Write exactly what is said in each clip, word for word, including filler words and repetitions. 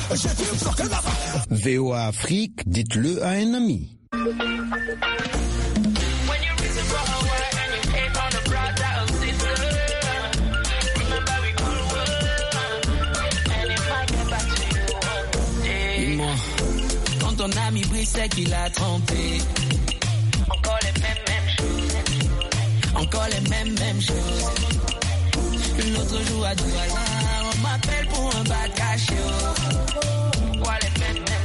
V O A Afrique, dites-le à un ami. Dis-moi, quand ton ami brille, c'est qu'il a trompé. Encore les mêmes, mêmes choses. Encore les mêmes, mêmes choses. L'autre jour à Douala, on m'appelle pour un bac caché. Quoi les mêmes, mêmes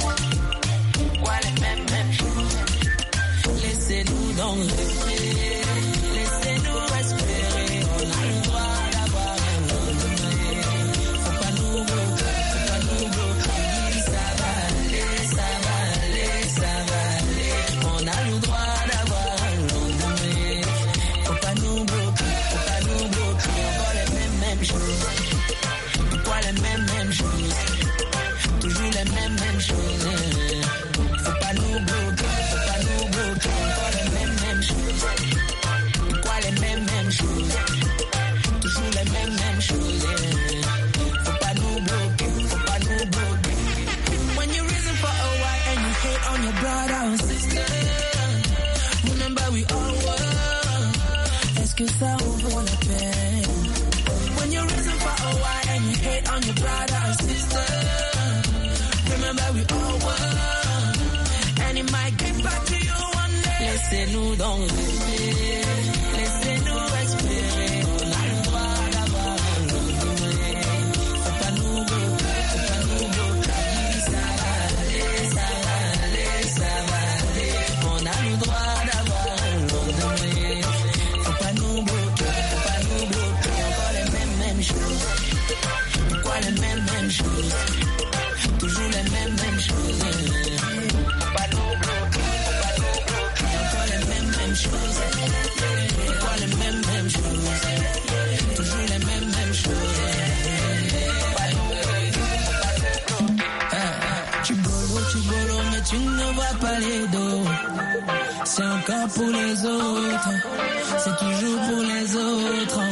choses. Quoi les mêmes, mêmes choses. Laissez-nous donc respirer. Laissez-nous espérer. On a le droit d'avoir un lendemain. Faut pas nous bloquer, faut pas nous bloquer. Ça va aller, ça va aller, ça va aller. On a le droit d'avoir un lendemain. Faut pas nous bloquer, faut pas nous bloquer. Encore les mêmes, mêmes choses. Pourquoi les mêmes, mêmes choses? Toujours les mêmes, mêmes choses. Faut pas nous bloquer, faut pas nous bloquer. Encore les mêmes, mêmes choses. Pourquoi les mêmes, mêmes choses? Toujours les mêmes, mêmes choses. Faut pas nous bloquer, faut pas nous bloquer. When you reason for a while and you hate on your brother or sister, remember we all were. Est-ce que ça en vaut la peine? When you reason for a while and you hate on your brother or sister, remember we all were. And it might get back to you one day. Laissez-nous donc respirer. Laissez-nous espérer. On a le droit d'avoir un lendemain. Faut pas nous bloquer, faut pas nous bloquer. Ça va aller, ça va aller, ça va aller. On a le droit d'avoir un lendemain. Faut pas nous bloquer, faut pas nous bloquer. Encore les mêmes, mêmes choses. Pourquoi les mêmes, mêmes choses? Toujours les mêmes, mêmes choses. Faut pas nous bloquer, faut pas nous bloquer. Encore les mêmes, mêmes choses. Pourquoi les mêmes, mêmes choses? Toujours les mêmes, mêmes choses. Faut pas nous bloquer, faut pas nous bloquer. Tu bolo, tu bolo, mais tu ne vois pas les dos. C'est encore pour les autres. C'est toujours pour les autres.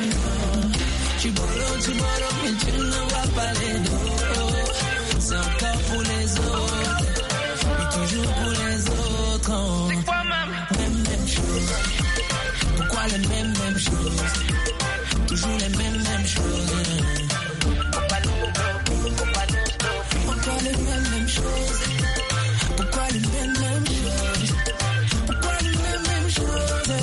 Tu bolo, tu bolo, mais tu ne vois pas les dos. C'est encore pour les autres. Et toujours pour les autres. C'est quoi même? Même, même chose. Pourquoi les mêmes, mêmes choses? Toujours les mêmes, mêmes choses. Faut pas nous bloquer, faut pas nous bloquer. Encore les mêmes, mêmes choses. Pourquoi les mêmes, mêmes choses? Pourquoi les mêmes, mêmes choses?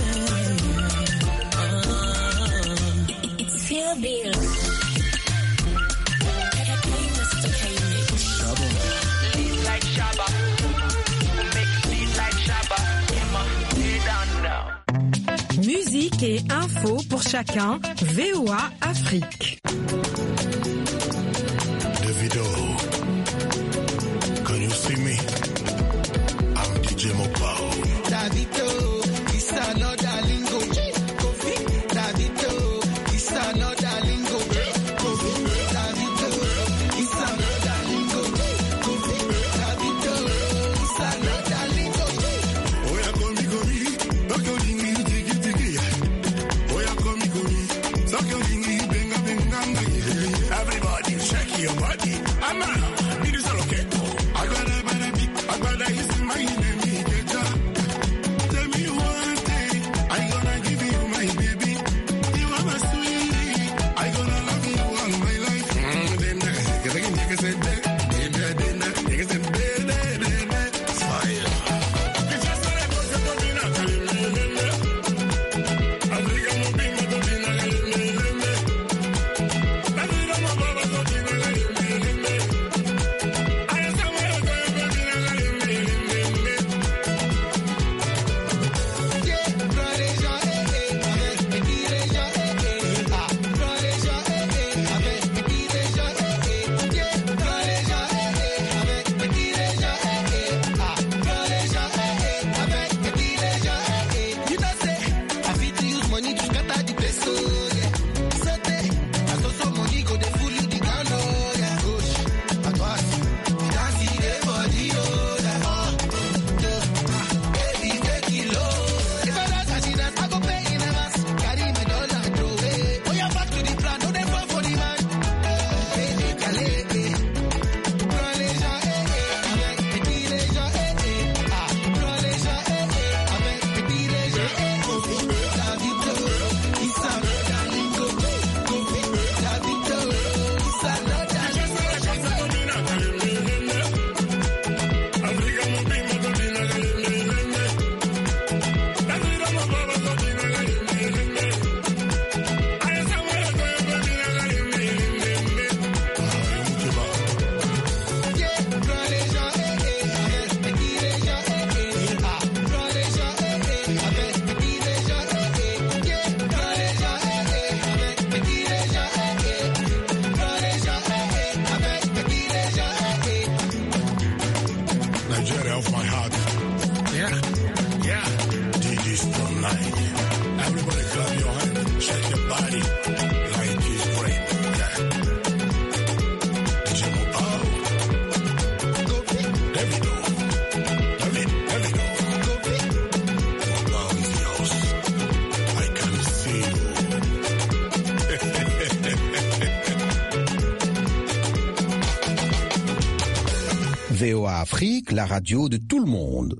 It's Feel Bill. Musique et info pour chacun, V O A Afrique. Davido, can you see me? I'm D J Mopao. Davido, it's another lingo. Kofi, Davido, it's another lingo. Kofi, Davido, it's another lingo. Kofi, Davido, it's another lingo. Oh yeah, come me, come me, don't go ding ding ding ding ding. Oh yeah, come me, come me, suck your ding ding, benga benga. V O A Afrique, la radio de tout le monde.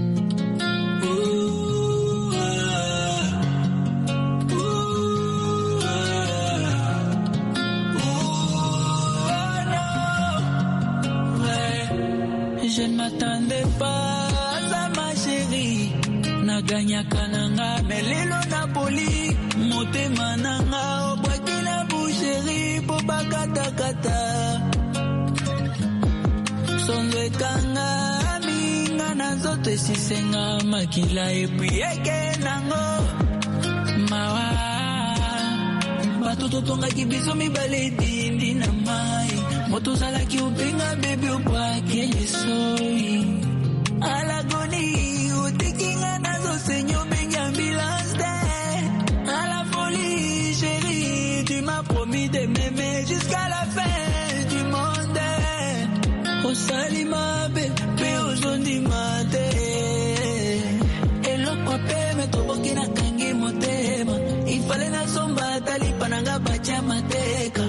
Je ne m'attendais pas à ma chérie. Naganya kananga melelo Napoli. Motema nanga obwaki na boucherie po bakata kata. Sonde kanga minga na zote sisenga makila epi eke nango. Mawa batuto tonga kibiso mibale dindi na mai. Moto sala ki upinga baby upwake yesoi. Alagoni utikinga nazo senyo benga ambulance. À la folie chérie, tu m'as promis de m'aimer jusqu'à la fin du monde. Au salima bébé aujourd'hui maté. Et le copain me toboki na kangi motema. Il fallait na somba tali pananga bacha mateka.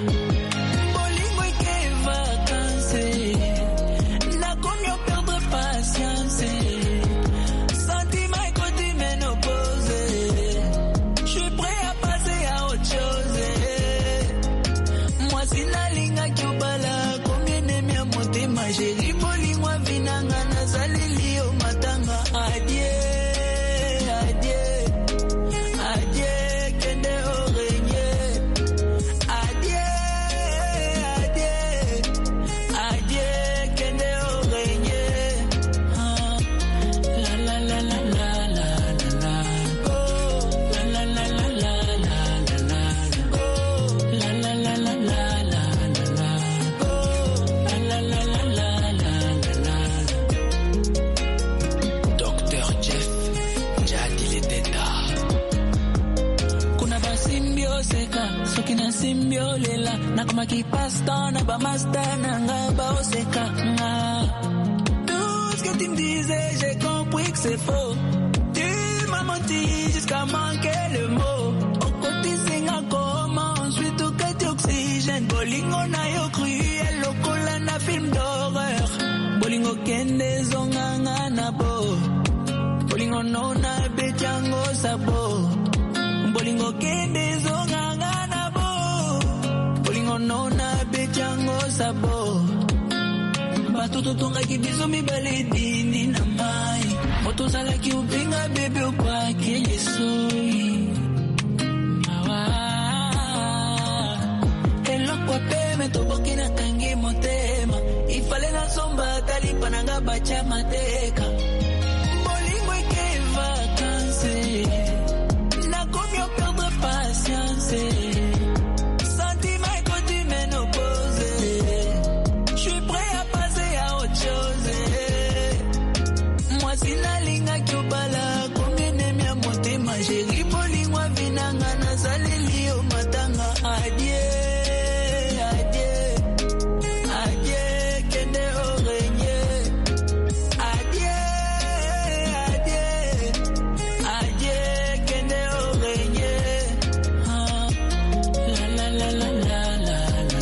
Tout ce que tu me disais, j'ai compris que c'est faux. Tu m'as menti jusqu'à manquer le mot. Au côté singa comment ensuite au côté oxygène. Bolingo na yo cruel, lokola na film d'horreur. Bolingo kende zonganga na bo. Bolingo no na bechango sabo. Bolingo kende zonganga na bo. Bolingo no na bechango sabo. Batuto tonga kibiso mibale dini na mai. Moto sala ki upinga bebe upwake yesoi.